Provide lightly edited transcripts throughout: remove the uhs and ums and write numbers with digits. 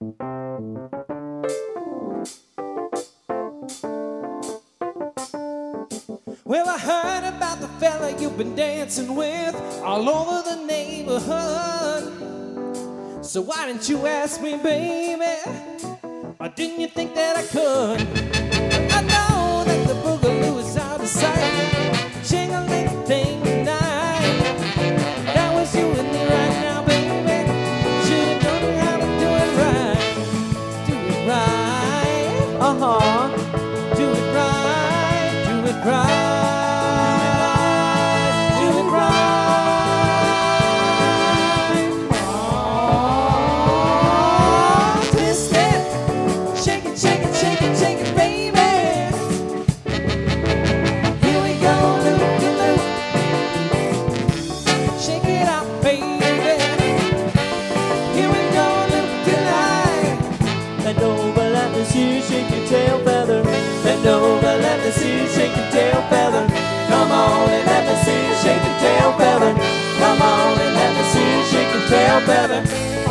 Well, I heard about the fella you've been dancing with all over the neighborhood. So why didn't you ask me, baby? Or didn't you think that I could? I know that the boogaloo is out of sight. Ching-a-ling-ding tonight. That was you and me right now, baby. Should've known how to do it right. Do it right. Uh-huh. Do it right. Do it right. Shake your tail feather. Bend over, let me see you shake your tail feather. Come on and let me see you shake your tail feather. Come on and let me see you shake your tail feather.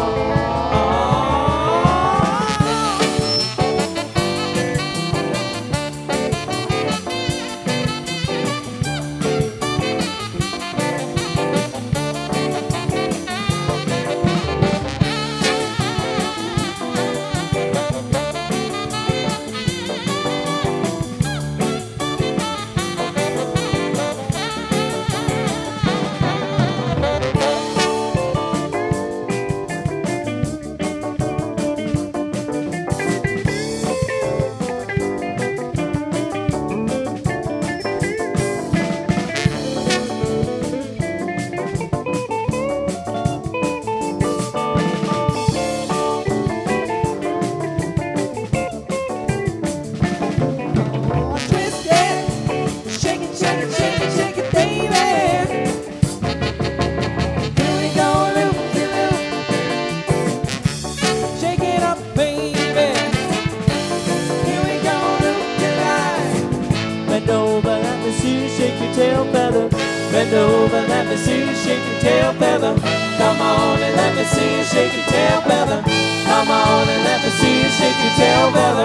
Bend over, let me see you shake your tail feather. Come on and let me see you shake your tail feather. Come on and let me see you shake your tail feather.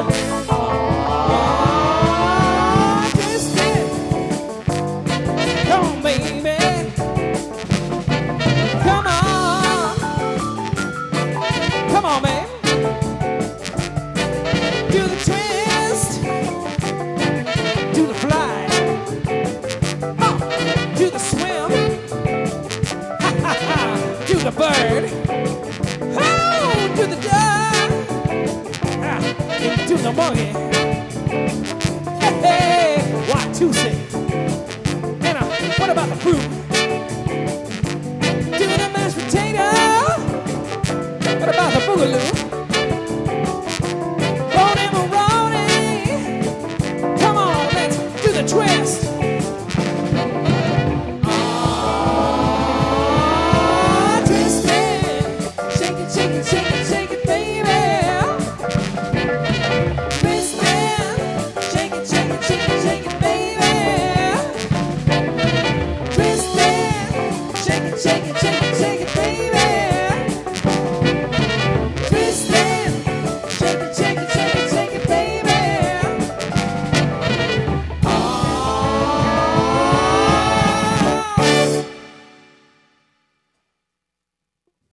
Twist it. Come on, baby. Come on. Come on, baby. Do the twist. Do the fly. Do the swim, do the bird, oh, do the duck, do the monkey, hey, why two say? And what about the fruit? Do the mashed potato, what about the boogaloo?